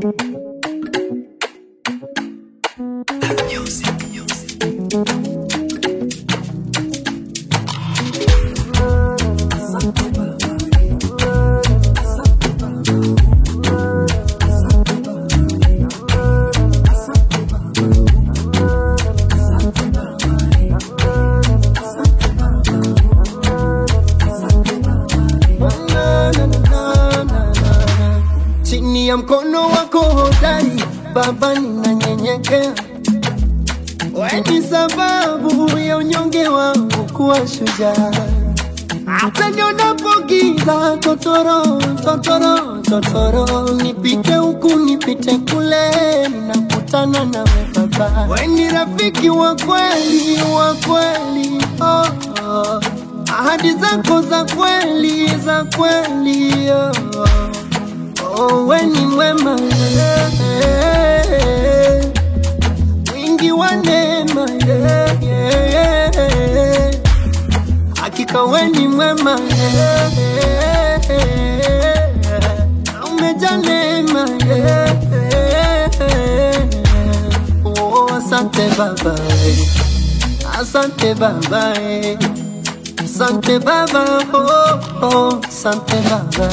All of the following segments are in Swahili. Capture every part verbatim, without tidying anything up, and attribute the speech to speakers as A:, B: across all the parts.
A: Chini ya mkono wako hodari Baba ninanyenyekea, wewe ni sababu ya unyonge wangu kuwa shujaa. Hata nionapo giza totoro, totoro, totoro, nipite huku nipite kule, ninakutana nawe Baba. Wewe ni rafiki wa kweli, wa kweli, oh, oh. Ahadi zako za kweli, za kweli, oh, oh. Oh, we ni mwema, yeah, yeah. Wingi wa neema, yeah, yeah. Hakika we ni mwema, yeah, yeah. Umejaa neema, yeah, yeah. Oh, asante Baba, asante Baba, asante Baba, oh, oh, asante Baba,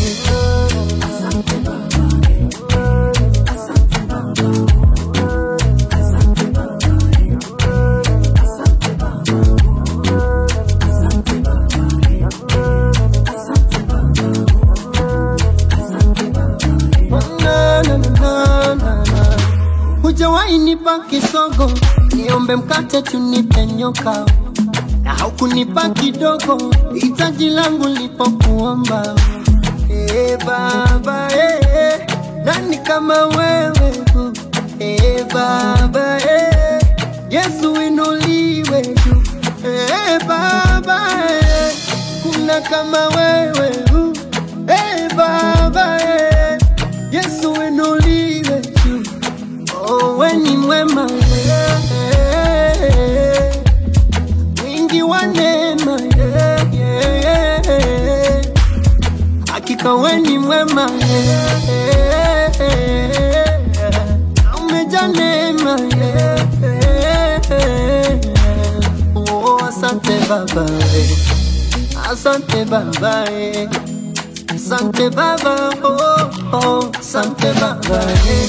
A: hujawahi nipa kisogo, niombe mkate tunipe nyoka, na haukunipa kidogo, hitaji langu lipokuomba. Eh Baba, eh, nani kama wewe? Eh Baba, eh, Yesu inuliwe juu. Eh Baba, eh, kuna kama wewe? Eh Baba, eh, Yesu inuliwe juu. Oh, we ni mwema, yeah, yeah. Wingi wa neema, yeah, yeah. Hakika we ni mwema, yeah, yeah. Umejaa neema, yeah, yeah. Oh, asante Baba, asante Baba, asante Baba, oh, oh, asante Baba,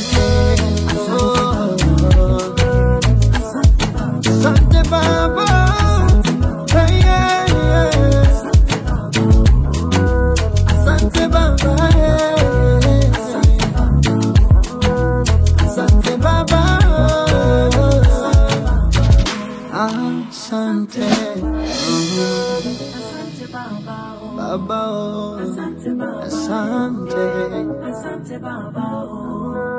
A: oh, asante Baba, yeah, yeah. Asante Baba, asante Baba, asante Baba, asante, asante Baba.